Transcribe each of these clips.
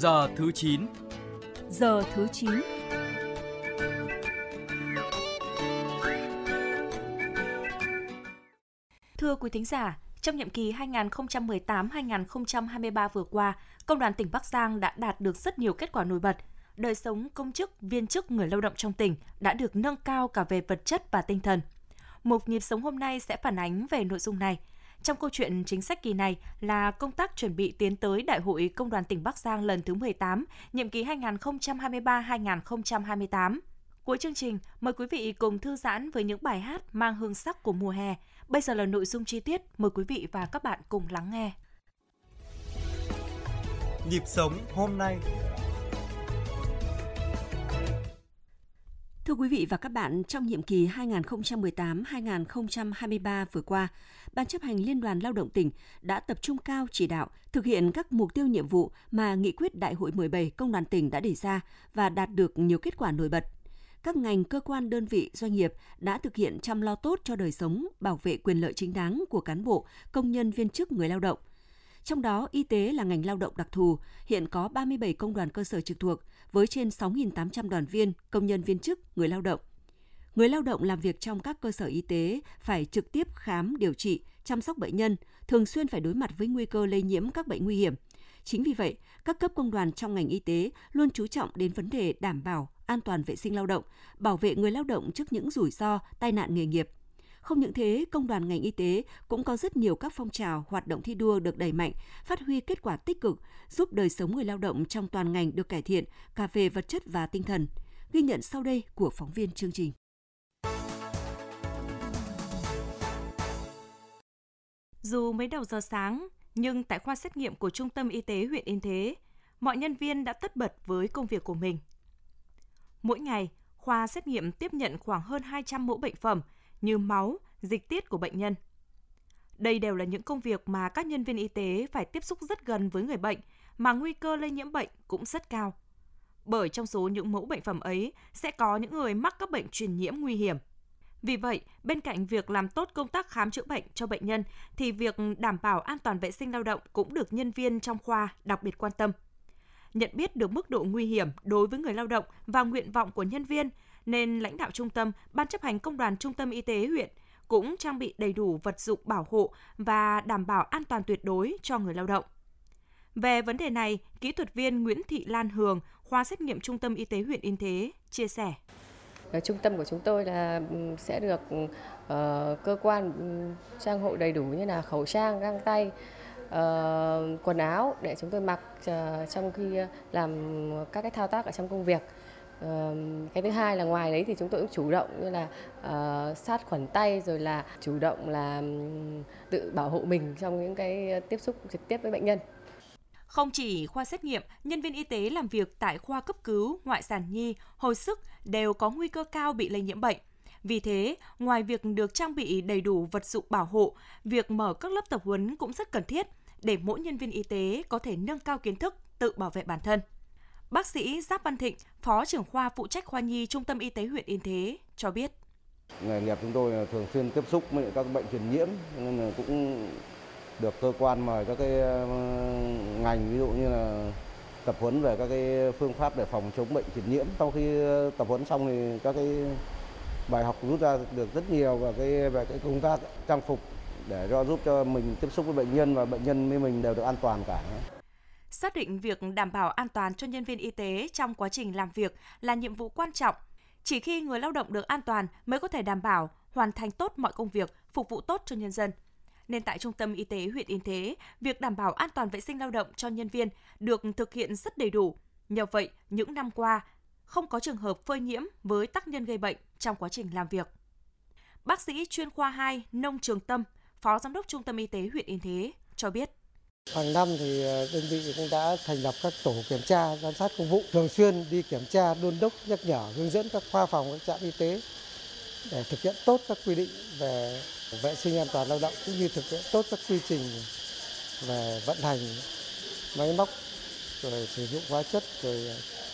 Giờ thứ 9. Giờ thứ 9. Thưa quý thính giả, trong nhiệm kỳ 2018-2023 vừa qua, Công đoàn tỉnh Bắc Giang đã đạt được rất nhiều kết quả nổi bật. Đời sống công chức, viên chức, người lao động trong tỉnh đã được nâng cao cả về vật chất và tinh thần. Mục Nhịp sống hôm nay sẽ phản ánh về nội dung này. Trong câu chuyện chính sách kỳ này là công tác chuẩn bị tiến tới Đại hội Công đoàn tỉnh Bắc Giang lần thứ 18, nhiệm kỳ 2023-2028. Cuối chương trình, mời quý vị cùng thư giãn với những bài hát mang hương sắc của mùa hè. Bây giờ là nội dung chi tiết, mời quý vị và các bạn cùng lắng nghe. Nhịp sống hôm nay. Thưa quý vị và các bạn, trong nhiệm kỳ 2018-2023 vừa qua, Ban chấp hành Liên đoàn Lao động tỉnh đã tập trung cao chỉ đạo thực hiện các mục tiêu nhiệm vụ mà Nghị quyết Đại hội 17 Công đoàn tỉnh đã đề ra và đạt được nhiều kết quả nổi bật. Các ngành, cơ quan, đơn vị, doanh nghiệp đã thực hiện chăm lo tốt cho đời sống, bảo vệ quyền lợi chính đáng của cán bộ, công nhân, viên chức, người lao động. Trong đó, y tế là ngành lao động đặc thù, hiện có 37 công đoàn cơ sở trực thuộc với trên 6.800 đoàn viên, công nhân viên chức, người lao động. Người lao động làm việc trong các cơ sở y tế phải trực tiếp khám, điều trị, chăm sóc bệnh nhân, thường xuyên phải đối mặt với nguy cơ lây nhiễm các bệnh nguy hiểm. Chính vì vậy, các cấp công đoàn trong ngành y tế luôn chú trọng đến vấn đề đảm bảo an toàn vệ sinh lao động, bảo vệ người lao động trước những rủi ro, tai nạn nghề nghiệp. Không những thế, công đoàn ngành y tế cũng có rất nhiều các phong trào, hoạt động thi đua được đẩy mạnh, phát huy kết quả tích cực, giúp đời sống người lao động trong toàn ngành được cải thiện cả về vật chất và tinh thần. Ghi nhận sau đây của phóng viên chương trình. Dù mới đầu giờ sáng, nhưng tại khoa xét nghiệm của Trung tâm Y tế huyện Yên Thế, mọi nhân viên đã tất bật với công việc của mình. Mỗi ngày, khoa xét nghiệm tiếp nhận khoảng hơn 200 mẫu bệnh phẩm như máu, dịch tiết của bệnh nhân. Đây đều là những công việc mà các nhân viên y tế phải tiếp xúc rất gần với người bệnh, mà nguy cơ lây nhiễm bệnh cũng rất cao. Bởi trong số những mẫu bệnh phẩm ấy sẽ có những người mắc các bệnh truyền nhiễm nguy hiểm. Vì vậy, bên cạnh việc làm tốt công tác khám chữa bệnh cho bệnh nhân, thì việc đảm bảo an toàn vệ sinh lao động cũng được nhân viên trong khoa đặc biệt quan tâm. Nhận biết được mức độ nguy hiểm đối với người lao động và nguyện vọng của nhân viên, nên lãnh đạo trung tâm, Ban chấp hành Công đoàn Trung tâm Y tế huyện cũng trang bị đầy đủ vật dụng bảo hộ và đảm bảo an toàn tuyệt đối cho người lao động. Về vấn đề này, kỹ thuật viên Nguyễn Thị Lan Hường, khoa xét nghiệm Trung tâm Y tế huyện Yên Thế chia sẻ. Trung tâm của chúng tôi là sẽ được cơ quan trang hộ đầy đủ như là khẩu trang, găng tay, quần áo để chúng tôi mặc trong khi làm các cái thao tác ở trong công việc. Cái thứ hai là ngoài đấy thì chúng tôi cũng chủ động như là sát khuẩn tay, rồi là chủ động là tự bảo hộ mình trong những cái tiếp xúc trực tiếp với bệnh nhân. Không chỉ khoa xét nghiệm, nhân viên y tế làm việc tại khoa cấp cứu, ngoại sản nhi, hồi sức đều có nguy cơ cao bị lây nhiễm bệnh. Vì thế, ngoài việc được trang bị đầy đủ vật dụng bảo hộ, việc mở các lớp tập huấn cũng rất cần thiết để mỗi nhân viên y tế có thể nâng cao kiến thức, tự bảo vệ bản thân. Bác sĩ Giáp Văn Thịnh, Phó trưởng khoa phụ trách khoa nhi Trung tâm Y tế huyện Yên Thế cho biết. Nghề nghiệp chúng tôi thường xuyên tiếp xúc với các bệnh truyền nhiễm nên là cũng được cơ quan mời các cái ngành, ví dụ như là tập huấn về các cái phương pháp để phòng chống bệnh truyền nhiễm. Sau khi tập huấn xong thì các cái bài học rút ra được rất nhiều về cái công tác trang phục để giúp cho mình tiếp xúc với bệnh nhân và bệnh nhân với mình đều được an toàn cả. Xác định việc đảm bảo an toàn cho nhân viên y tế trong quá trình làm việc là nhiệm vụ quan trọng. Chỉ khi người lao động được an toàn mới có thể đảm bảo hoàn thành tốt mọi công việc, phục vụ tốt cho nhân dân. Nên tại Trung tâm Y tế huyện Yên Thế, việc đảm bảo an toàn vệ sinh lao động cho nhân viên được thực hiện rất đầy đủ. Nhờ vậy, những năm qua, không có trường hợp phơi nhiễm với tác nhân gây bệnh trong quá trình làm việc. Bác sĩ chuyên khoa 2 Nông Trường Tâm, Phó Giám đốc Trung tâm Y tế huyện Yên Thế cho biết. Hàng năm thì đơn vị cũng đã thành lập các tổ kiểm tra, giám sát công vụ, thường xuyên đi kiểm tra, đôn đốc, nhắc nhở, hướng dẫn các khoa phòng, các trạm y tế để thực hiện tốt các quy định về vệ sinh an toàn lao động, cũng như thực hiện tốt các quy trình về vận hành máy móc, rồi sử dụng hóa chất, rồi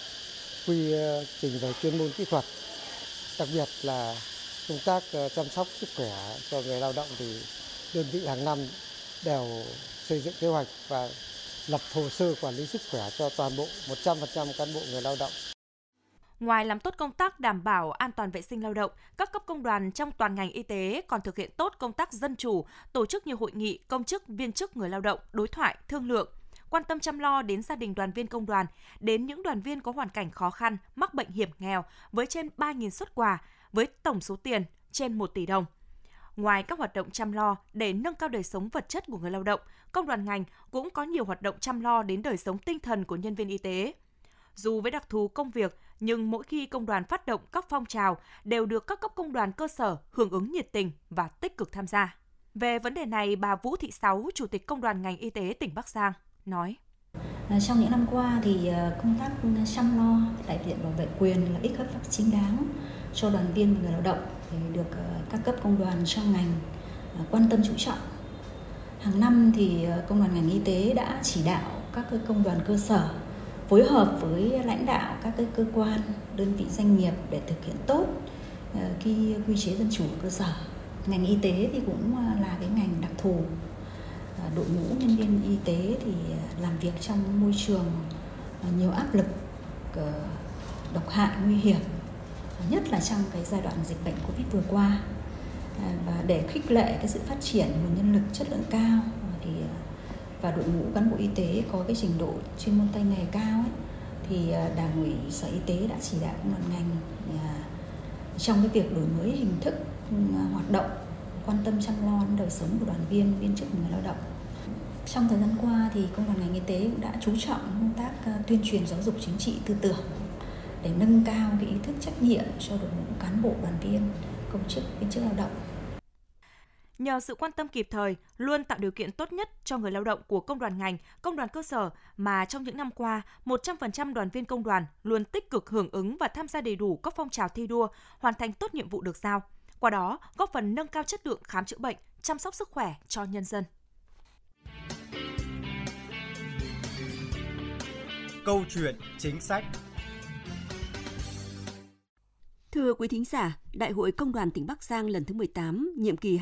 quy trình về chuyên môn kỹ thuật. Đặc biệt là công tác chăm sóc sức khỏe cho người lao động thì đơn vị hàng năm đều xây dựng kế hoạch và lập hồ sơ quản lý sức khỏe cho toàn bộ 100% cán bộ người lao động. Ngoài làm tốt công tác đảm bảo an toàn vệ sinh lao động, các cấp công đoàn trong toàn ngành y tế còn thực hiện tốt công tác dân chủ, tổ chức nhiều hội nghị công chức, viên chức người lao động, đối thoại, thương lượng, quan tâm chăm lo đến gia đình đoàn viên công đoàn, đến những đoàn viên có hoàn cảnh khó khăn, mắc bệnh hiểm nghèo với trên 3.000 suất quà, với tổng số tiền trên 1 tỷ đồng. Ngoài các hoạt động chăm lo để nâng cao đời sống vật chất của người lao động, công đoàn ngành cũng có nhiều hoạt động chăm lo đến đời sống tinh thần của nhân viên y tế. Dù với đặc thù công việc, nhưng mỗi khi công đoàn phát động các phong trào đều được các cấp công đoàn cơ sở hưởng ứng nhiệt tình và tích cực tham gia. Về vấn đề này, bà Vũ Thị Sáu, Chủ tịch Công đoàn ngành y tế tỉnh Bắc Giang, nói. Trong những năm qua thì công tác chăm lo, đại diện bảo vệ quyền lợi ích hợp pháp chính đáng cho đoàn viên và người lao động thì được các cấp công đoàn trong ngành quan tâm chú trọng. Hàng năm thì công đoàn ngành y tế đã chỉ đạo các công đoàn cơ sở phối hợp với lãnh đạo các cơ quan, đơn vị doanh nghiệp để thực hiện tốt quy chế dân chủ cơ sở. Ngành y tế thì cũng là cái ngành đặc thù. Đội ngũ nhân viên y tế thì làm việc trong môi trường nhiều áp lực, độc hại, nguy hiểm, nhất là trong cái giai đoạn dịch bệnh Covid vừa qua. Và để khích lệ cái sự phát triển nguồn nhân lực chất lượng cao và đội ngũ cán bộ y tế có cái trình độ chuyên môn tay nghề cao ấy, thì Đảng ủy Sở Y tế đã chỉ đạo công đoàn ngành trong cái việc đổi mới hình thức hoạt động, quan tâm chăm lo đến đời sống của đoàn viên, viên chức, người lao động. Trong thời gian qua thì công đoàn ngành y tế cũng đã chú trọng công tác tuyên truyền giáo dục chính trị tư tưởng để nâng cao cái ý thức trách nhiệm cho đội ngũ cán bộ, đoàn viên, công chức, viên chức lao động. Nhờ sự quan tâm kịp thời, luôn tạo điều kiện tốt nhất cho người lao động của công đoàn ngành, công đoàn cơ sở mà trong những năm qua, 100% đoàn viên công đoàn luôn tích cực hưởng ứng và tham gia đầy đủ các phong trào thi đua, hoàn thành tốt nhiệm vụ được giao. Qua đó, góp phần nâng cao chất lượng khám chữa bệnh, chăm sóc sức khỏe cho nhân dân. Câu chuyện chính sách. Thưa quý thính giả, Đại hội Công đoàn tỉnh Bắc Giang lần thứ 18, nhiệm kỳ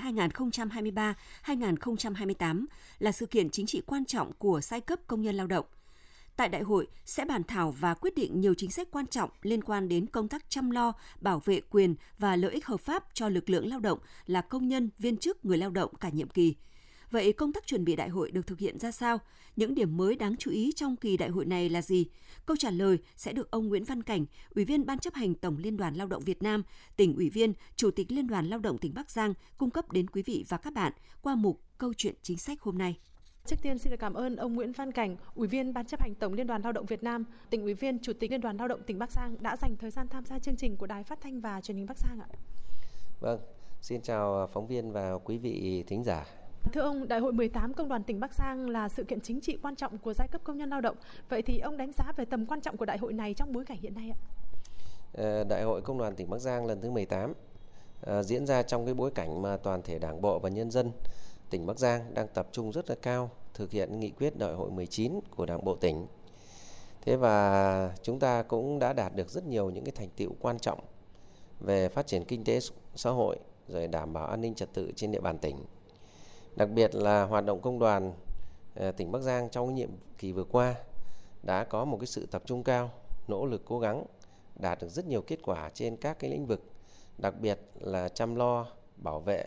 2023-2028 là sự kiện chính trị quan trọng của giai cấp công nhân lao động. Tại đại hội sẽ bàn thảo và quyết định nhiều chính sách quan trọng liên quan đến công tác chăm lo, bảo vệ quyền và lợi ích hợp pháp cho lực lượng lao động là công nhân, viên chức, người lao động cả nhiệm kỳ. Vậy công tác chuẩn bị đại hội được thực hiện ra sao? Những điểm mới đáng chú ý trong kỳ đại hội này là gì? Câu trả lời sẽ được ông Nguyễn Văn Cảnh, Ủy viên Ban chấp hành Tổng Liên đoàn Lao động Việt Nam, tỉnh ủy viên, Chủ tịch Liên đoàn Lao động tỉnh Bắc Giang cung cấp đến quý vị và các bạn qua mục Câu chuyện chính sách hôm nay. Trước tiên xin được cảm ơn ông Nguyễn Văn Cảnh, Ủy viên Ban chấp hành Tổng Liên đoàn Lao động Việt Nam, tỉnh ủy viên, Chủ tịch Liên đoàn Lao động tỉnh Bắc Giang đã dành thời gian tham gia chương trình của Đài Phát thanh và Truyền hình Bắc Giang ạ. Vâng, xin chào phóng viên và quý vị thính giả. Thưa ông, Đại hội 18 Công đoàn tỉnh Bắc Giang là sự kiện chính trị quan trọng của giai cấp công nhân lao động. Vậy thì ông đánh giá về tầm quan trọng của đại hội này trong bối cảnh hiện nay ạ? Đại hội Công đoàn tỉnh Bắc Giang lần thứ 18 diễn ra trong cái bối cảnh mà toàn thể Đảng bộ và nhân dân tỉnh Bắc Giang đang tập trung rất là cao thực hiện nghị quyết Đại hội 19 của Đảng bộ tỉnh. Thế và chúng ta cũng đã đạt được rất nhiều những cái thành tựu quan trọng về phát triển kinh tế xã hội, rồi đảm bảo an ninh trật tự trên địa bàn tỉnh. Đặc biệt là hoạt động công đoàn tỉnh Bắc Giang trong nhiệm kỳ vừa qua đã có một cái sự tập trung cao, nỗ lực cố gắng, đạt được rất nhiều kết quả trên các cái lĩnh vực, đặc biệt là chăm lo, bảo vệ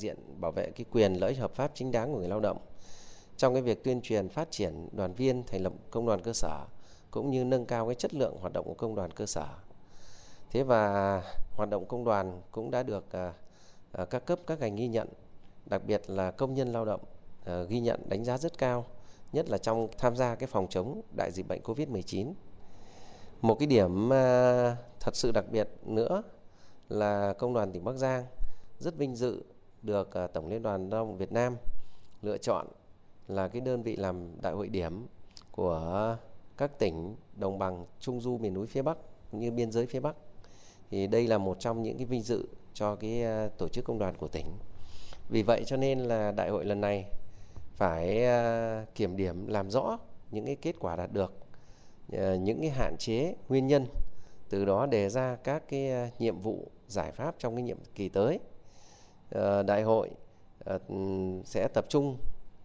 cái quyền lợi ích hợp pháp chính đáng của người lao động. Trong cái việc tuyên truyền phát triển đoàn viên, thành lập công đoàn cơ sở cũng như nâng cao cái chất lượng hoạt động của công đoàn cơ sở. Thế và hoạt động công đoàn cũng đã được các cấp các ngành ghi nhận, đặc biệt là công nhân lao động ghi nhận đánh giá rất cao, nhất là trong tham gia cái phòng chống đại dịch bệnh Covid-19. Một cái điểm thật sự đặc biệt nữa là Công đoàn tỉnh Bắc Giang rất vinh dự được Tổng Liên đoàn Lao động Việt Nam lựa chọn là cái đơn vị làm đại hội điểm của các tỉnh đồng bằng Trung Du miền núi phía Bắc cũng như biên giới phía Bắc. Thì đây là một trong những cái vinh dự cho cái tổ chức công đoàn của tỉnh. Vì vậy cho nên là đại hội lần này phải kiểm điểm làm rõ những cái kết quả đạt được, những cái hạn chế, nguyên nhân, từ đó đề ra các cái nhiệm vụ, giải pháp trong cái nhiệm kỳ tới. Đại hội sẽ tập trung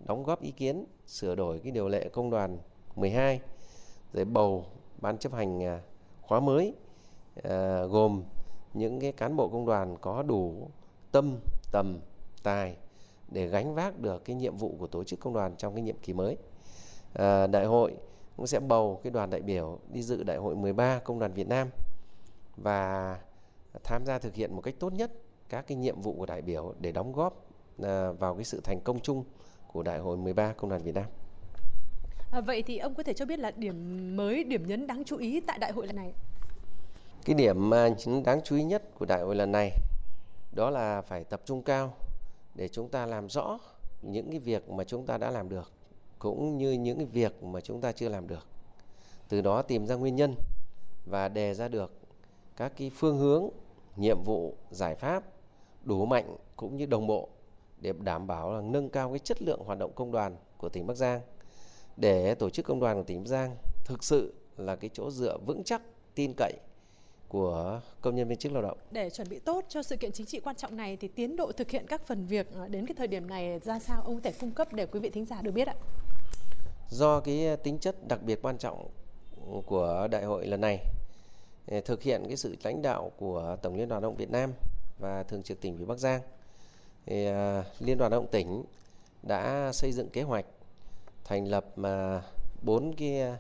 đóng góp ý kiến sửa đổi cái điều lệ công đoàn 12, rồi bầu ban chấp hành khóa mới gồm những cái cán bộ công đoàn có đủ tâm, tầm, tài để gánh vác được cái nhiệm vụ của tổ chức công đoàn trong cái nhiệm kỳ mới. Đại hội cũng sẽ bầu cái đoàn đại biểu đi dự Đại hội 13 Công đoàn Việt Nam và tham gia thực hiện một cách tốt nhất các cái nhiệm vụ của đại biểu để đóng góp vào cái sự thành công chung của Đại hội 13 Công đoàn Việt Nam. Vậy thì ông có thể cho biết là điểm mới, điểm nhấn đáng chú ý tại đại hội lần này? Cái điểm đáng chú ý nhất của đại hội lần này đó là phải tập trung cao để chúng ta làm rõ những cái việc mà chúng ta đã làm được cũng như những cái việc mà chúng ta chưa làm được. Từ đó tìm ra nguyên nhân và đề ra được các cái phương hướng, nhiệm vụ, giải pháp đủ mạnh cũng như đồng bộ để đảm bảo là nâng cao cái chất lượng hoạt động công đoàn của tỉnh Bắc Giang, để tổ chức công đoàn của tỉnh Bắc Giang thực sự là cái chỗ dựa vững chắc, tin cậy của công nhân viên chức lao động. Để chuẩn bị tốt cho sự kiện chính trị quan trọng này thì tiến độ thực hiện các phần việc đến cái thời điểm này ra sao, ông có thể cung cấp để quý vị thính giả được biết ạ? Do cái tính chất đặc biệt quan trọng của đại hội lần này, thực hiện cái sự lãnh đạo của Tổng Liên đoàn Lao động Việt Nam và Thường trực Tỉnh ủy Bắc Giang, thì Liên đoàn Lao động tỉnh đã xây dựng kế hoạch thành lập 4 cái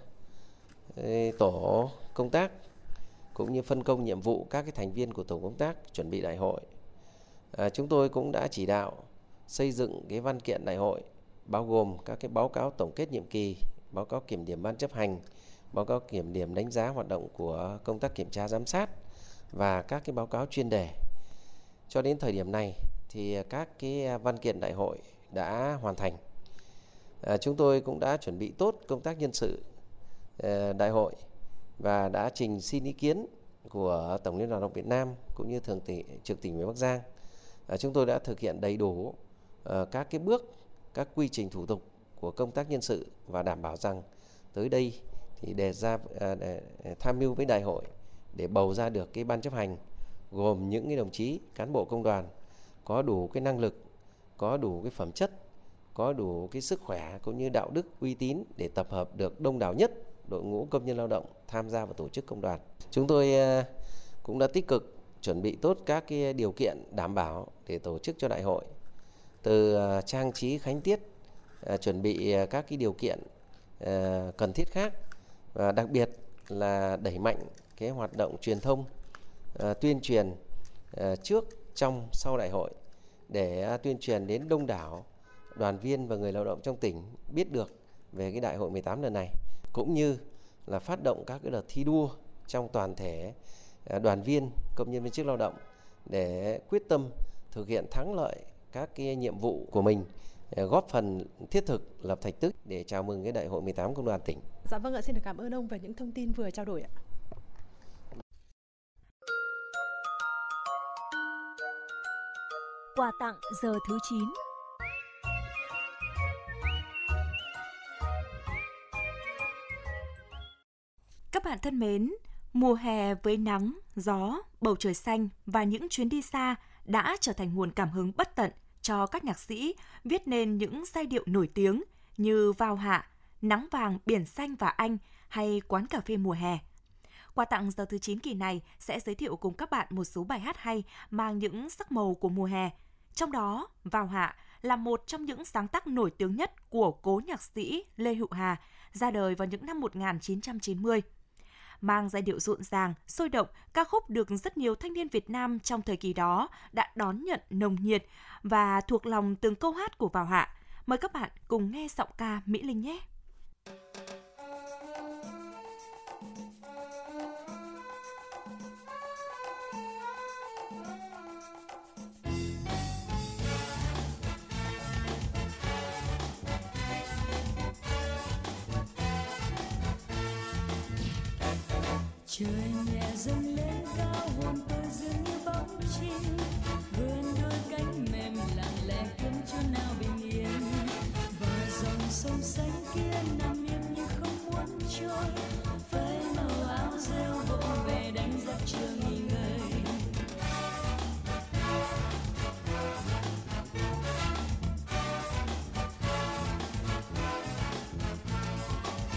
tổ công tác cũng như phân công nhiệm vụ các cái thành viên của tổ công tác chuẩn bị đại hội. Chúng tôi cũng đã chỉ đạo xây dựng cái văn kiện đại hội bao gồm các cái báo cáo tổng kết nhiệm kỳ, báo cáo kiểm điểm ban chấp hành, báo cáo kiểm điểm đánh giá hoạt động của công tác kiểm tra giám sát và các cái báo cáo chuyên đề. Cho đến thời điểm này thì các cái văn kiện đại hội đã hoàn thành. Chúng tôi cũng đã chuẩn bị tốt công tác nhân sự đại hội và đã trình xin ý kiến của Tổng Liên đoàn Lao động Việt Nam cũng như Thường trực Tỉnh ủy Bắc Giang. Chúng tôi đã thực hiện đầy đủ các cái bước, các quy trình thủ tục của công tác nhân sự và đảm bảo rằng tới đây thì để tham mưu với đại hội để bầu ra được cái ban chấp hành gồm những cái đồng chí cán bộ công đoàn có đủ cái năng lực, có đủ cái phẩm chất, có đủ cái sức khỏe cũng như đạo đức, uy tín để tập hợp được đông đảo nhất đội ngũ công nhân lao động tham gia vào tổ chức công đoàn. Chúng tôi cũng đã tích cực chuẩn bị tốt các cái điều kiện đảm bảo để tổ chức cho đại hội, từ trang trí khánh tiết, chuẩn bị các cái điều kiện cần thiết khác, và đặc biệt là đẩy mạnh cái hoạt động truyền thông, tuyên truyền trước, trong, sau đại hội để tuyên truyền đến đông đảo đoàn viên và người lao động trong tỉnh biết được về cái đại hội 18 lần này, cũng như là phát động các cái đợt thi đua trong toàn thể đoàn viên, công nhân viên chức lao động để quyết tâm thực hiện thắng lợi các cái nhiệm vụ của mình, góp phần thiết thực lập thành tích để chào mừng cái đại hội 18 công đoàn tỉnh. Dạ vâng ạ, xin được cảm ơn ông về những thông tin vừa trao đổi ạ. Quà tặng giờ thứ 9. Các bạn thân mến, mùa hè với nắng, gió, bầu trời xanh và những chuyến đi xa đã trở thành nguồn cảm hứng bất tận cho các nhạc sĩ viết nên những giai điệu nổi tiếng như Vào Hạ, Nắng Vàng, Biển Xanh và Anh hay Quán Cà Phê Mùa Hè. Quà tặng giờ thứ 9 kỳ này sẽ giới thiệu cùng các bạn một số bài hát hay mang những sắc màu của mùa hè. Trong đó, Vào Hạ là một trong những sáng tác nổi tiếng nhất của cố nhạc sĩ Lê Hữu Hà, ra đời vào những năm 1990. Mang giai điệu rộn ràng, sôi động, ca khúc được rất nhiều thanh niên Việt Nam trong thời kỳ đó đã đón nhận nồng nhiệt và thuộc lòng từng câu hát của Vào Hạ. Mời các bạn cùng nghe giọng ca Mỹ Linh nhé! Trời nhẹ dâng lên cao, hồn tôi dường như bóng chim, vươn đôi cánh mềm lặng lẽ khiến cho nào bình yên. Và dòng sông xanh kia nằm im như không muốn trôi, phơi màu áo rêu vội về đánh giặc chưa nghỉ ngơi.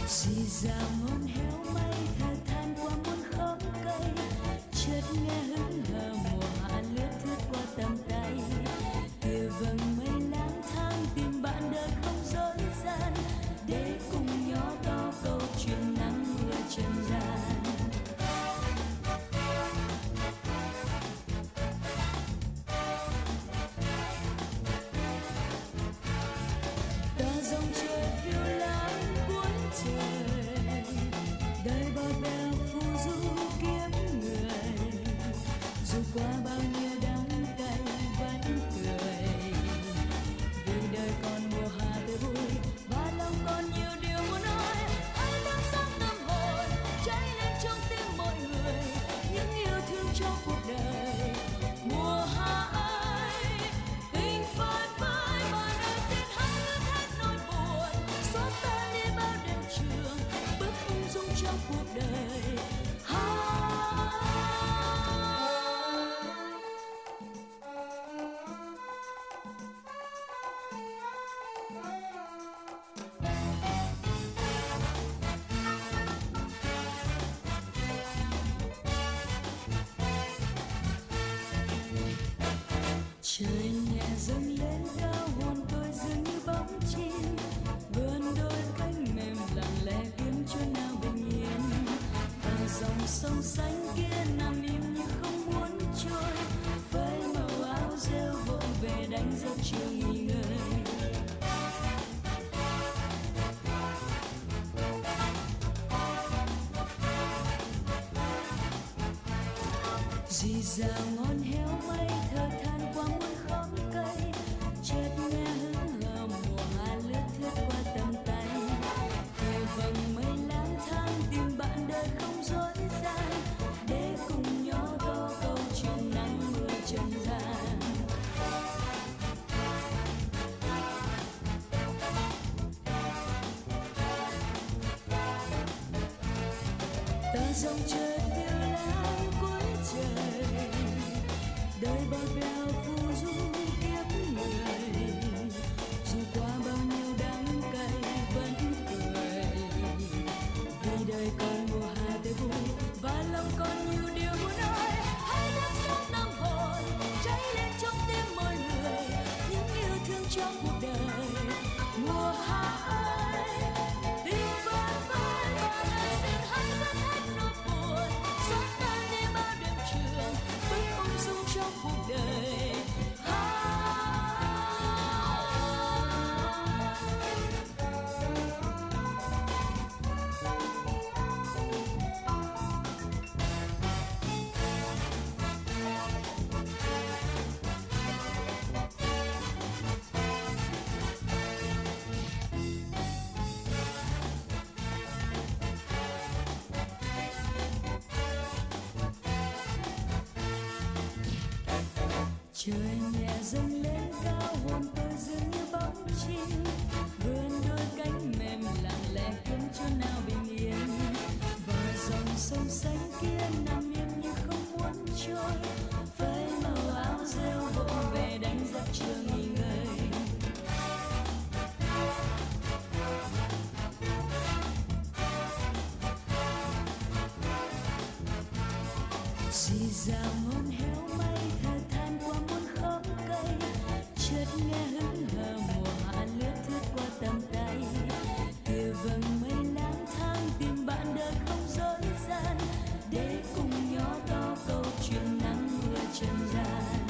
Dì dào ngôn héo mây thở than qua muôn khóm cây, chợt nghe hững hờ mùa hạ lướt thướt qua tầm tay. Kìa vầng mây lang thang tìm bạn đời không dối gian, để cùng nhỏ to câu chuyện nắng mưa trần gian. Trời nhẹ dâng lên cao hồn tôi dường như bóng chim, vươn đôi cánh mềm lặng lẽ kiếm chỗ nào bình yên. Và dòng sông xanh kia nằm im như không muốn trôi, với màu áo rêu vội về đánh giấc chiều nghỉ ngơi. Dì dào ngọn héo mây thở than qua muôn khóm cây, chợt nghe hững hờ mùa hạ lướt thướt qua tầm tay. Kìa vầng mây lang thang tìm bạn đời không dối gian, để cùng nhỏ to câu chuyện nắng mưa trần gian. Ta dòng trời tiêu lãng cuối trời, đời bao bèo phù du kiếp người. Dù qua bao nhiêu đắng cay vẫn cười, vì đời còn mùa hạ tươi vui và lòng còn nhiều điều muốn nói. Hãy đắm sâu tâm hồn cháy lên trong tim mọi người, những yêu thương trong cuộc đời. Mùa hạ ơi, tình vơi vơi và lời xin hãy vớt hết nỗi buồn, xóa tan đi bao đêm trường, bước ung dung trong cuộc đời. Trời nhẹ dâng lên cao hồn tôi dường như bóng chim, vươn đôi cánh mềm lặng lẽ kiếm chỗ nào bình yên. Và dòng sông xanh kia nằm im như không muốn trôi, với màu áo rêu vội về đánh giấc chiều nghỉ ngơi. Dì dào ngọn héo mây thở than qua muôn khóm cây, chợt nghe hững hờ mùa hạ lướt thướt qua tầm tay. Kìa vầng mây lang thang tìm bạn đời không dối gian, để cùng nhỏ to câu chuyện nắng mưa trần gian.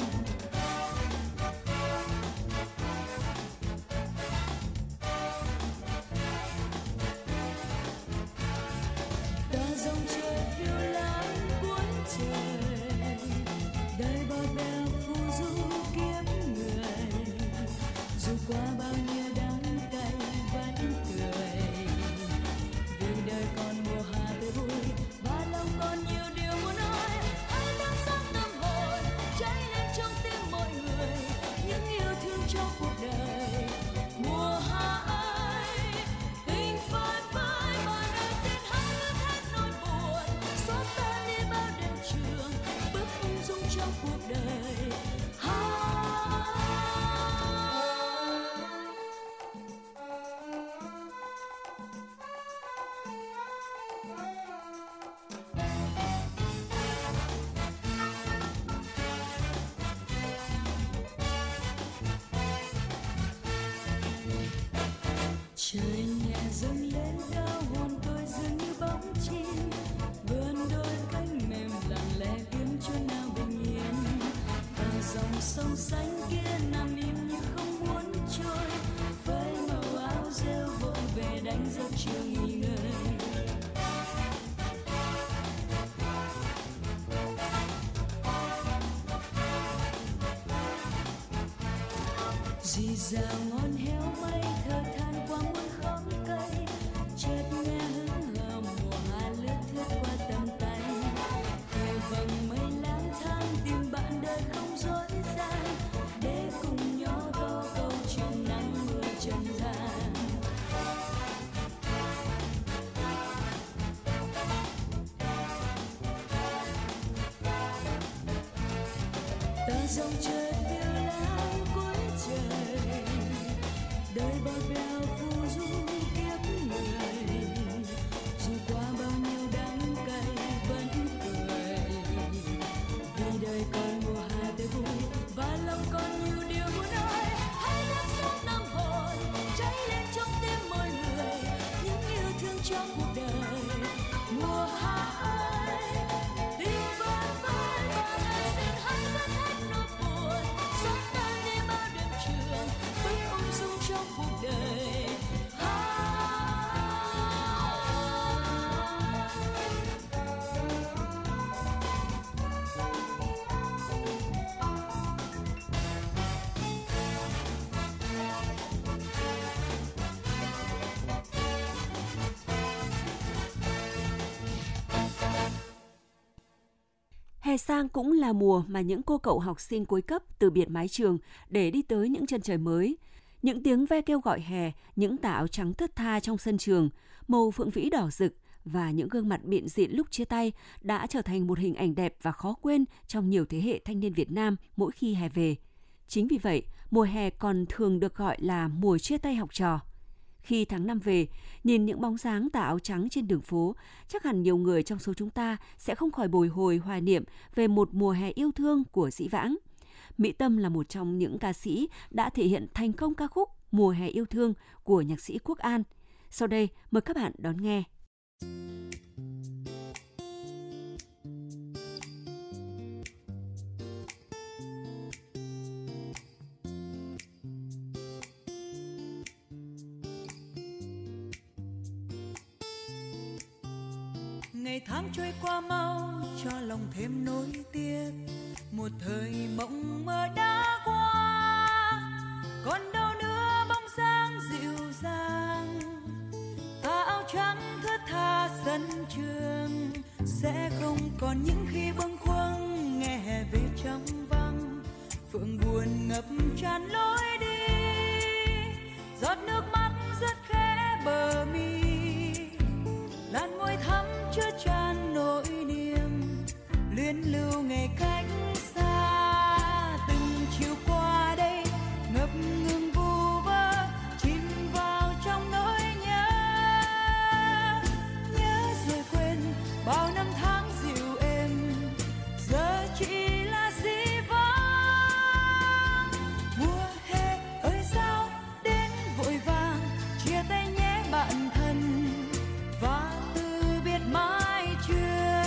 Ta dòng trời phiêu lãng cuối trời, đời bao bèo phù du kiếp người. Dù qua bao nhiêu đắng cay vẫn cười, vì đời còn mùa hạ tươi vui và lòng còn nhiều điều muốn nói. Hãy đắm sâu tâm hồn cháy lên trong tim mọi người, những yêu thương trong cuộc đời. Mùa hạ ơi, tình phai phai mà đời xin hãy ướt hết nỗi buồn, xóa tan đi bao đêm trường, bước ung dung trong cuộc đời. xanh kia nằm im như không muốn trôi, với màu áo rêu vội về đánh giấc chiều nghỉ ngơi. Dì dào ngọn héo mây thở than qua muôn khóm cây, chợt nghe hững hờ mùa hạ lướt thướt qua tầm tay. Thề vầng mây lang thang tìm bạn đời không dối gian, để cùng nhỏ đo câu chuyện nắng mưa trần gian. Ta dòng trời phiêu lãng cuối trời, đời bao bèo phù du kiếp người. Dù qua bao nhiêu đắng cay vẫn cười, vì đời còn mùa hạ tươi vui và lòng còn nhiều điều muốn nói. Hãy làm sáng tâm hồn cháy lên trong tim mỗi người, những yêu thương trong cuộc đời. Mùa hạ ơi, tình vơi vơi và ngày xin hãy vẫn hết nỗi buồn, xóa tan đi bao đêm trường, bước ung dung trong cuộc đời. Hè sang cũng là mùa mà những cô cậu học sinh cuối cấp từ biệt mái trường để đi tới những chân trời mới. Những tiếng ve kêu gọi hè, những tà áo trắng thướt tha trong sân trường, màu phượng vĩ đỏ rực và những gương mặt bịn rịn lúc chia tay đã trở thành một hình ảnh đẹp và khó quên trong nhiều thế hệ thanh niên Việt Nam mỗi khi hè về. Chính vì vậy, mùa hè còn thường được gọi là mùa chia tay học trò. Khi tháng 5 về, nhìn những bóng dáng tà áo trắng trên đường phố, chắc hẳn nhiều người trong số chúng ta sẽ không khỏi bồi hồi hoài niệm về một mùa hè yêu thương của dĩ vãng. Mỹ Tâm là một trong những ca sĩ đã thể hiện thành công ca khúc Mùa hè yêu thương của nhạc sĩ Quốc An. Sau đây, mời các bạn đón nghe. Ngày tháng trôi qua mau cho lòng thêm nỗi tiếc, một thời mộng mơ đã qua, còn đâu nữa bóng dáng dịu dàng. Tà áo trắng thướt tha sân trường, sẽ không còn những khi bâng khuâng nghe hè về trong vắng. Phượng buồn ngập tràn lối đi, giọt nước mắt rớt khẽ bờ mi, làn môi thắm chứa chan nỗi niềm luyến lưu ngày cách xa. Từng chiều qua đây ngập ngừng vu vơ, chìm vào trong nỗi nhớ. Nhớ rồi quên bao năm tháng dịu êm, giờ chỉ là dĩ vãng. Mùa hè ơi sao đến vội vàng, chia tay nhé bạn thân và mái trường.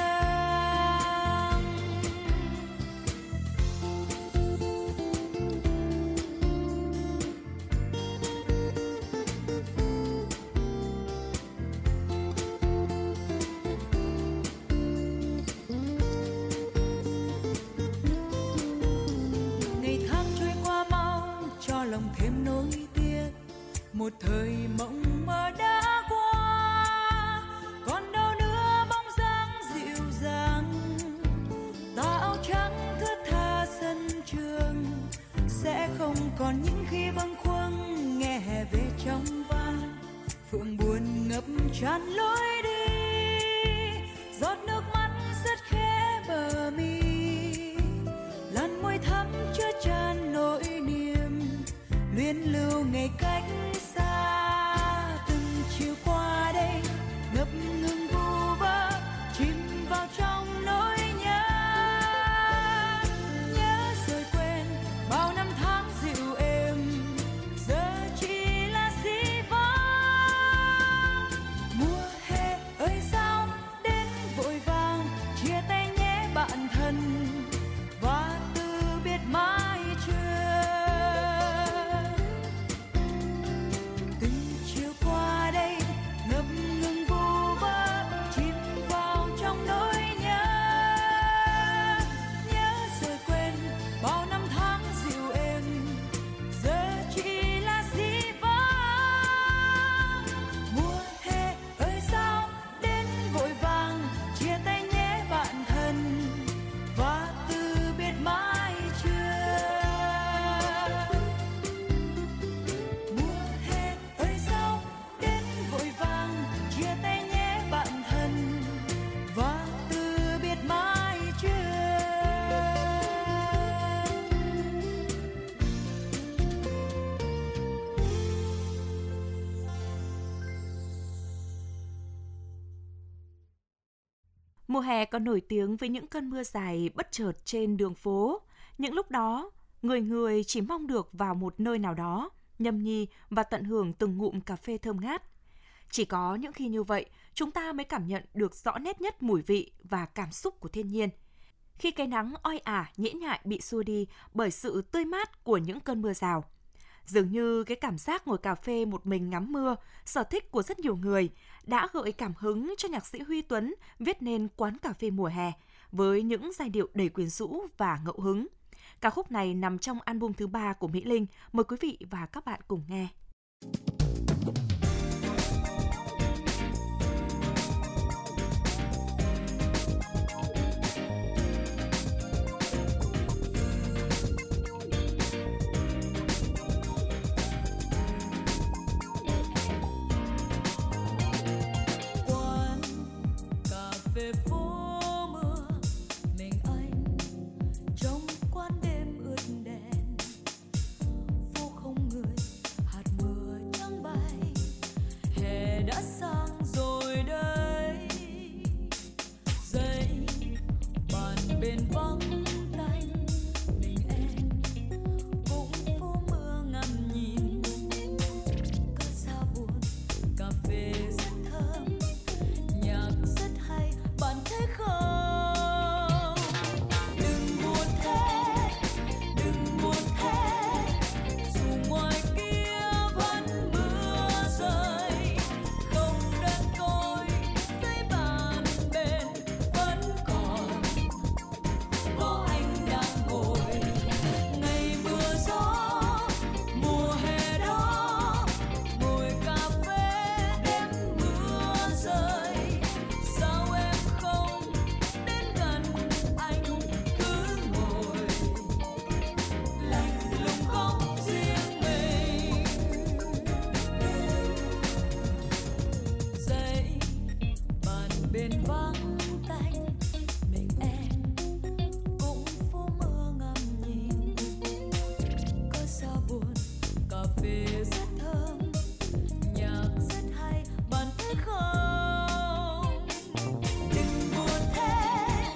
Ngày tháng trôi qua mau cho lòng thêm nỗi tiếc, một thời mộng mơ đã qua, còn đâu nữa bóng dáng dịu dàng. Tà áo trắng thướt tha sân trường, sẽ không còn những khi bâng khuâng nghe hè về trong vang. Phượng buồn ngập tràn lối đi, giọt nước mắt rớt khẽ bờ mi, làn môi thắm chứa chan nỗi niềm luyến lưu ngày cách xa. Từng chiều qua đây ngập ngừng vu vơ, chìm vào trong nỗi nhớ. Nhớ rồi quên bao năm tháng dịu êm, giờ chỉ là dĩ vãng. Mùa hè ơi sao đến vội vàng, chia tay nhé bạn thân và từ biệt mái trường. Mùa hè còn nổi tiếng với những cơn mưa dài bất chợt trên đường phố. Những lúc đó, người người chỉ mong được vào một nơi nào đó, nhâm nhi và tận hưởng từng ngụm cà phê thơm ngát. Chỉ có những khi như vậy, chúng ta mới cảm nhận được rõ nét nhất mùi vị và cảm xúc của thiên nhiên. Khi cái nắng oi ả, nhễ nhại bị xua đi bởi sự tươi mát của những cơn mưa rào. Dường như cái cảm giác ngồi cà phê một mình ngắm mưa, sở thích của rất nhiều người, đã gợi cảm hứng cho nhạc sĩ Huy Tuấn viết nên Quán cà phê mùa hè với những giai điệu đầy quyến rũ và ngẫu hứng. Ca khúc này nằm trong album thứ 3 của Mỹ Linh. Mời quý vị và các bạn cùng nghe. Về phố mưa mình anh trong quán đêm ướt đèn, phố không người, hạt mưa trắng bay, hè đã sang rồi đây. Dậy bàn bên vắng tanh mình em cũng phố mưa ngắm nhìn, cơn xa buồn cà phê rất thơm, nhạc rất hay, bạn thấy không? Đừng buồn thế, dù ngoài kia vẫn mưa rơi, không đơn côi giấy bàn bên vẫn còn có anh đang ngồi. Ngày mưa gió mùa hè đó, ngồi cà phê đêm mưa rơi. Sao em không đến gần anh, cứ ngồi lạnh lùng góc riêng mình. Dậy bàn bên vắng tanh mình em cũng phố mưa ngắm nhìn, cơn xa buồn cà phê rất thơm, nhạc rất hay, bạn thấy không? Đừng buồn thế,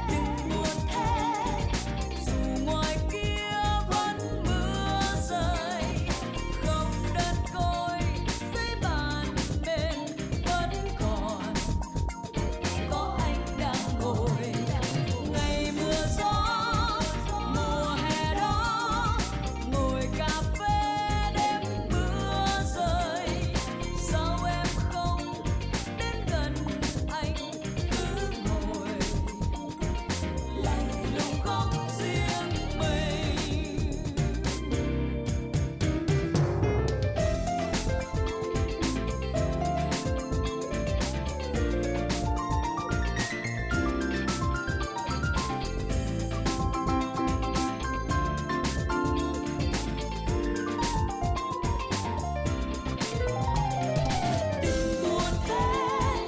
dù ngoài kia vẫn mưa rơi, không đơn côi giấy bàn bên vẫn còn có anh đang ngồi. Ngày mưa gió mùa hè đó, ngồi cà phê đêm mưa rơi. Sao em không đến gần anh, cứ ngồi lạnh lùng góc riêng mình. Đừng buồn thế,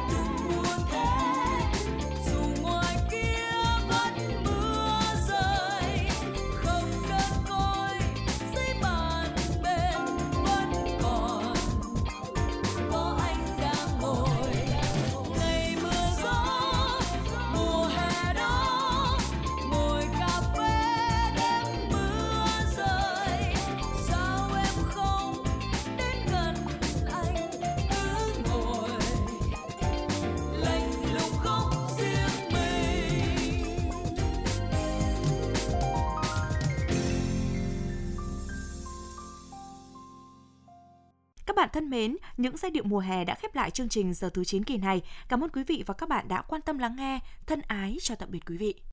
dù ngoài kia vẫn mưa rơi, không đơn côi giấy bàn bên vẫn còn có anh đang ngồi. Ngày mưa gió mùa hè đó, ngồi cà phê đêm mưa rơi. Sao em không đến gần anh, cứ ngồi lạnh lùng góc riêng mình. Các bạn thân mến, những giai điệu mùa hè đã khép lại chương trình giờ thứ 9 kỳ này. Cảm ơn quý vị và các bạn đã quan tâm lắng nghe. Thân ái chào tạm biệt quý vị.